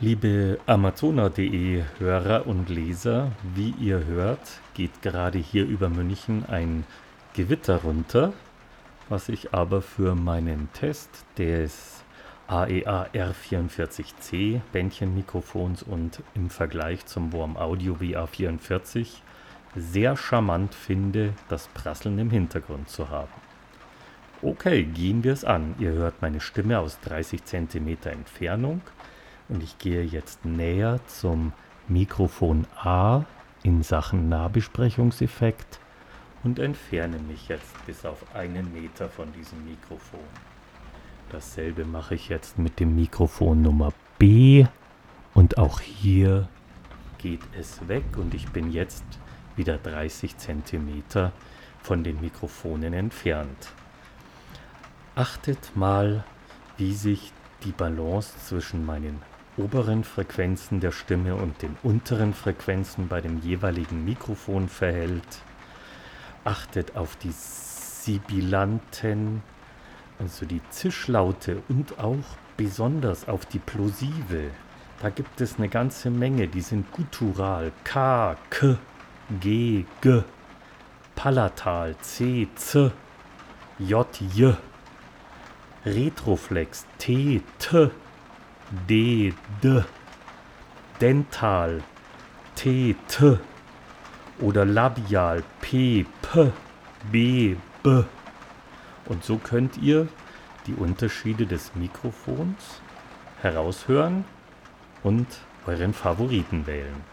Liebe Amazona.de Hörer und Leser, wie ihr hört, geht gerade hier über München ein Gewitter runter, was ich aber für meinen Test des AEA R44C Bändchenmikrofons und im Vergleich zum Warm Audio WA44 sehr charmant finde, das Prasseln im Hintergrund zu haben. Okay, gehen wir es an. Ihr hört meine Stimme aus 30 cm Entfernung. Und ich gehe jetzt näher zum Mikrofon A in Sachen Nahbesprechungseffekt und entferne mich jetzt bis auf 1 Meter von diesem Mikrofon. Dasselbe mache ich jetzt mit dem Mikrofon Nummer B und auch hier geht es weg und ich bin jetzt wieder 30 cm von den Mikrofonen entfernt. Achtet mal, wie sich die Balance zwischen meinen oberen Frequenzen der Stimme und den unteren Frequenzen bei dem jeweiligen Mikrofon verhält. Achtet auf die Sibilanten, also die Zischlaute und auch besonders auf die Plosive. Da gibt es eine ganze Menge, die sind guttural. K, K, G, G, palatal, C, C, J, J, Retroflex, T, T, D, D, dental, T, T oder labial, P, P, B, B. Und so könnt ihr die Unterschiede des Mikrofons heraushören und euren Favoriten wählen.